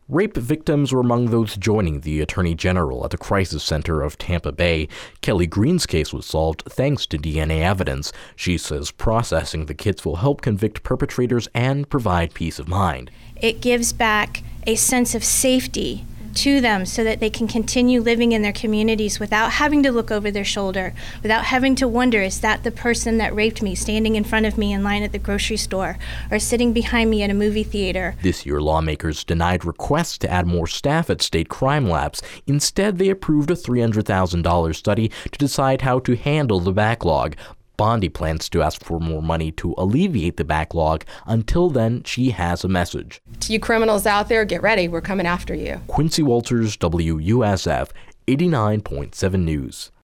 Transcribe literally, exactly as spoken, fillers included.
Rape victims were among those joining the Attorney General at the Crisis Center of Tampa Bay. Kelly Green's case was solved thanks to D N A evidence. She says processing the kits will help convict perpetrators and provide peace of mind. It gives back a sense of safety to them so that they can continue living in their communities without having to look over their shoulder, without having to wonder, is that the person that raped me standing in front of me in line at the grocery store or sitting behind me at a movie theater? This year, lawmakers denied requests to add more staff at state crime labs. Instead, they approved a three hundred thousand dollars study to decide how to handle the backlog. Bondi plans to ask for more money to alleviate the backlog. Until then, she has a message. To you criminals out there, get ready. We're coming after you. Quincy Walters, W U S F, eighty-nine point seven News.